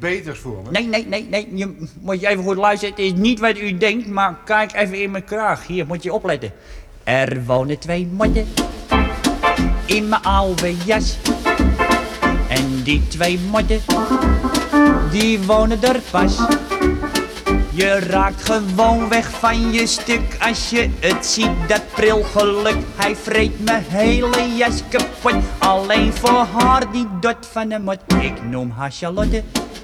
beters voor me? Nee. Je moet je even goed luisteren. Het is niet wat u denkt, maar kijk even in mijn kraag. Hier, moet je opletten. Er wonen 2 modden in mijn oude jas. En die 2 modden, die wonen er pas. Je raakt gewoon weg van je stuk als je het ziet, dat prilgeluk. Hij vreet mijn hele jas kapot, alleen voor haar die dot van de mot. Ik noem haar Charlotte,